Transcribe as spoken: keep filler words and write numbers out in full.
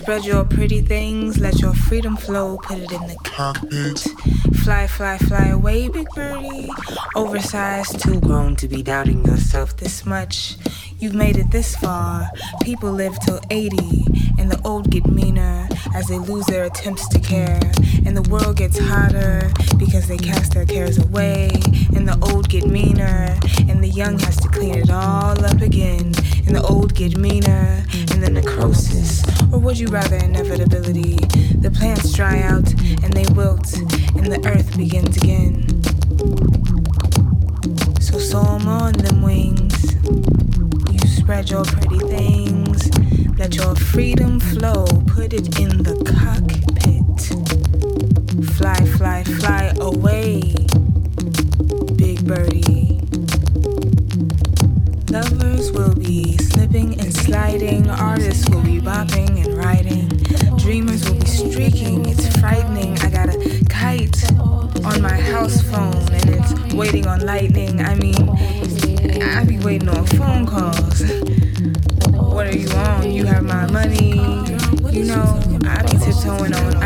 Spread your pretty things, let your freedom flow, put it in the cockpit. Fly, fly, fly away, big birdie. Oversized, too grown to be doubting yourself this much. You've made it this far. People live till eighty, and the old get meaner as they lose their attempts to care. And the world gets hotter because they cast their cares away. And the old get meaner, and the young has to clean it all up again. And the old get meaner, and the necrosis, or would you rather inevitability? The plants dry out, and they wilt, and the earth begins again. So soar on them wings. You spread your pretty things. Let your freedom flow. Put it in the cockpit. Fly, fly, fly away, big birdie. Lovers will be slipping and sliding. Artists will be bopping and writing. Dreamers will be streaking. It's frightening. I got a kite on my house phone and it's waiting on lightning. I mean, I be waiting on phone calls. What are you on? You have my money. You know, I be tiptoeing on